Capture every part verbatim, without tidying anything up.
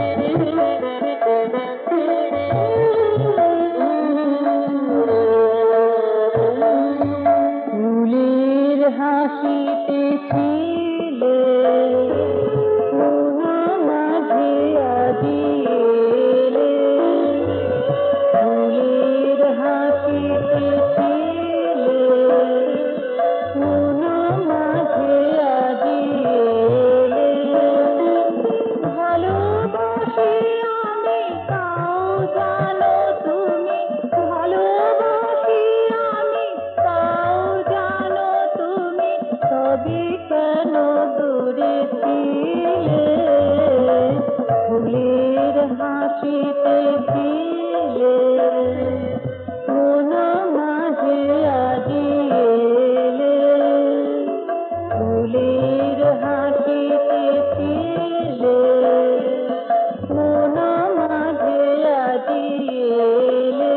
ফুলের হাসিতে ছিলে মাঝে আজি এলে, ফুলের হাসিতে ছিলে মাঝে আজি এলে, ভালোবাসি আমি তাও জানো তুমি, ভালোবাসি আমি তাও জানো তুমি, তবে কেন দূরে ছিলে, ফুলের হাসিতে ছিলে মাঝে আজি এলে, ফুলের হাসিতে ছিলে মাঝে আজি এলে।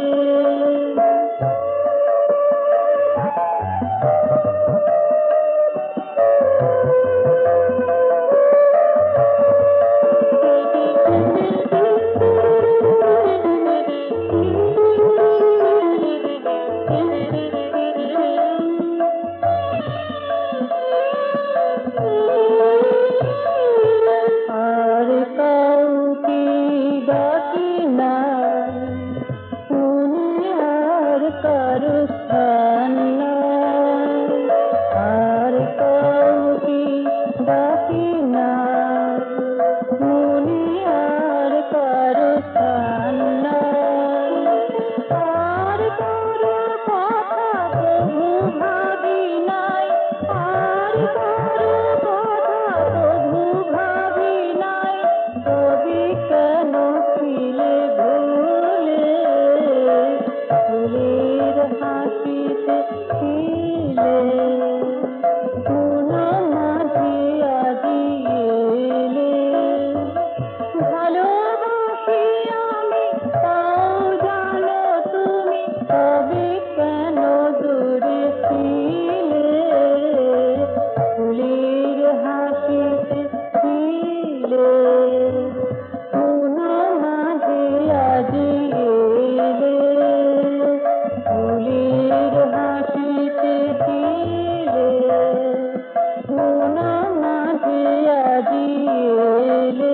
আর কাউকে ডাকি না, আর কারো স্থান নাই, আর কাউকে ডাকি না, আর কারো স্থান নাই, আর কারো কথা তবু ভাবি নাই, আর কারো কথা তবু ভাবি নাই, তবে কেন ছিলে ভুলে, ফুলের হাসিতে ছিলে মাঝে আজি এলে, ভালোবাসি আমি তাও জানো তুমি, তবে কেন দূরে ছিলে, ফুলের হাসিতে ছিলে মাঝে আজি এলে, ফুলের হাসিতে ছিলে মাঝে আজি এলে।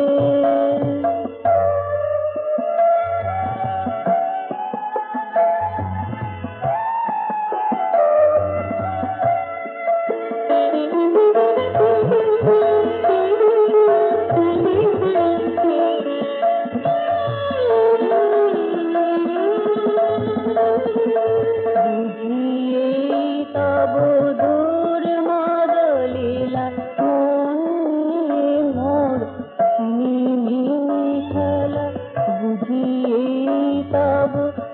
বুঝিয়ে তব দূর মদলীলা, মন নিয়ে মোর মিনি খেলা, বুঝিয়ে তব